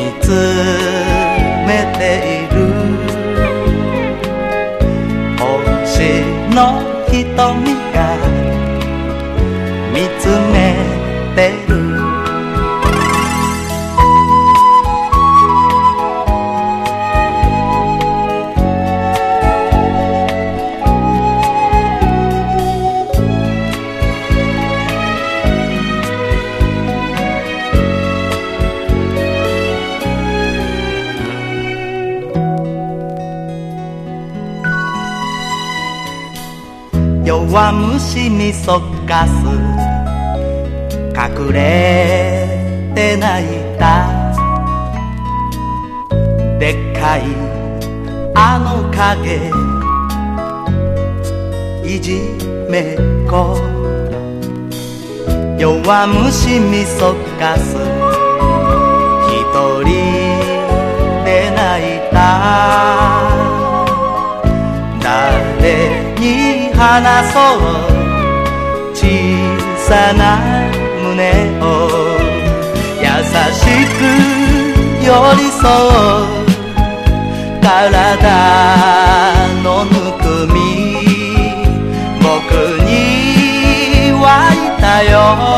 つめている星の瞳が見つめてる弱虫にそっかす隠れて泣いたでっかいあの影いじめっ子弱虫にそっかす一人で泣いた誰に話そう小さな胸を優しく寄り添う体のぬくみ僕に湧いたよ